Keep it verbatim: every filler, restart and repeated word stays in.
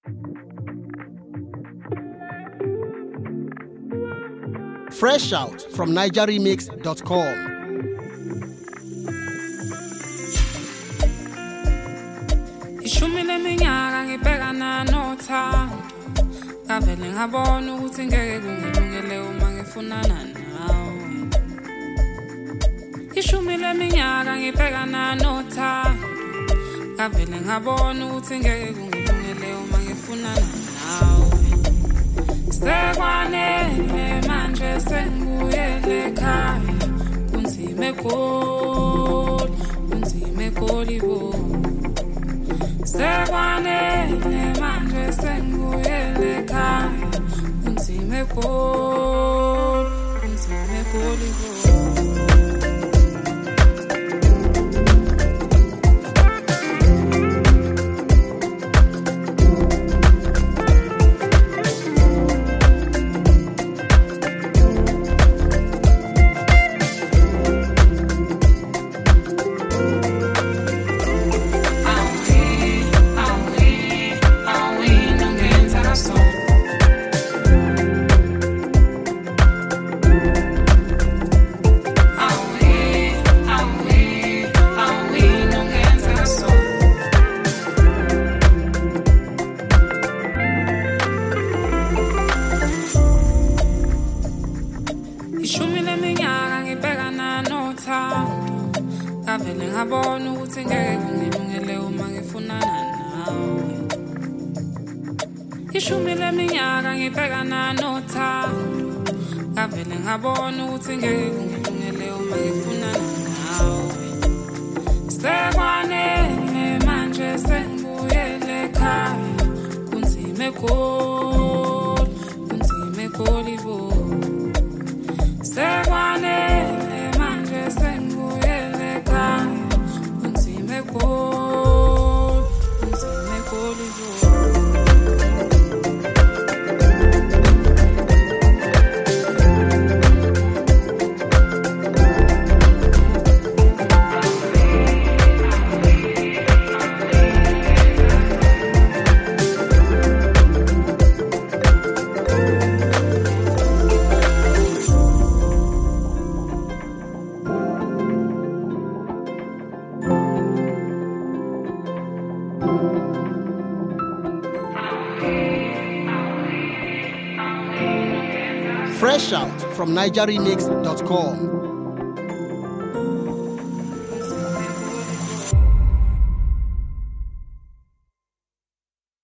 Fresh out from niger remix dot com. Ishumile minyaka ngibhekana nothando ngavele ngabona ukuthi ngeke kungilungele uma ngifunana nawe. Ishumile minyaka ngibhekana nothando ngavele ngabona ukuthi ngeke kungilungele uma ngifunana nawe. Sekwanele manje sengibuyele ekhaya kunzime goli kunzime goli bo. Sekwanele manje sengibuyele ekhaya kunzime goli kunzime goli bo. Ishumile minyaka ngibhekana nothando ngavele ngabona ukuthi ngeke kungilungele uma ngifunana nawe. Ishumile minyaka ngibhekana nothando ngavele ngabona ukuthi ngeke kungilungele uma ngifunana nawe. Sekwanele manje sengibuyele ekhaya kunzime goli kunzime goli bo. Sekwanele manje sengibuyele ekhaya kunzime goli kunzime goli bo. Fresh out from niger remix dot com.